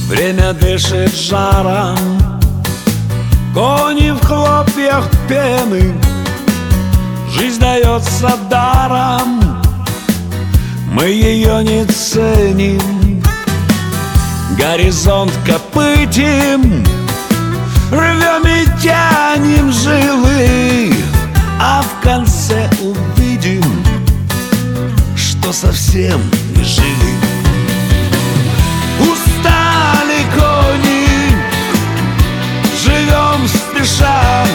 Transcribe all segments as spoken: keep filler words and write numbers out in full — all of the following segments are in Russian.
Время дышит жаром, кони в хлопьях пены. Жизнь дается даром, мы ее не ценим. Горизонт копытим, рвем и тянем жилы, а в конце увидим, что совсем не жили. Устали кони, живем спеша,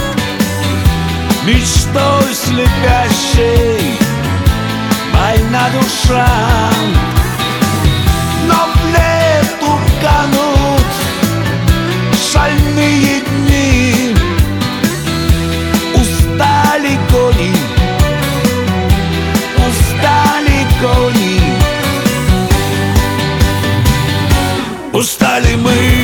мечтой слепящей больна душа. Но в лету канут шальные дни. Устали кони, устали кони, устали мы.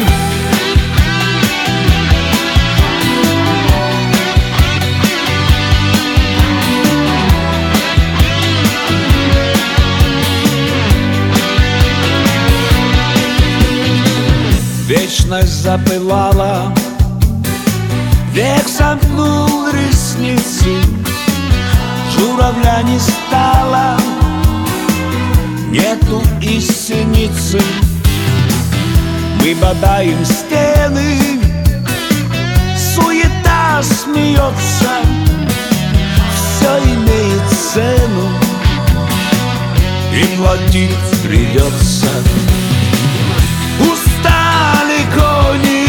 Вечность запылала, век сомкнул ресницы. Журавля не стало, нету и синицы. Мы бодаем стены, суета смеется, все имеет цену и платить придется. Устали кони,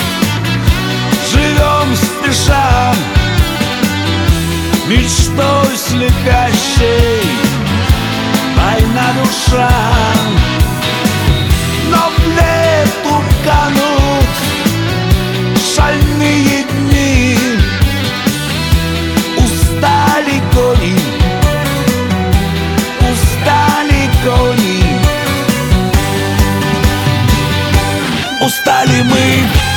живем спеша, мечтой слепящей больна душа. Но в лету канут шальные дни. Устали кони, устали кони, устали мы.